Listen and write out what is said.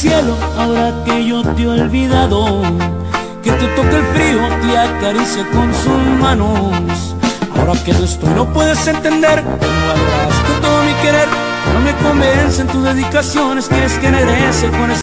cielo ahora que yo te he olvidado, que te toque el frío, te acaricie con sus manos. Ahora que no estoy no puedes entender cómo valoraste todo mi querer. No me convencen tus dedicaciones, quieres que regrese con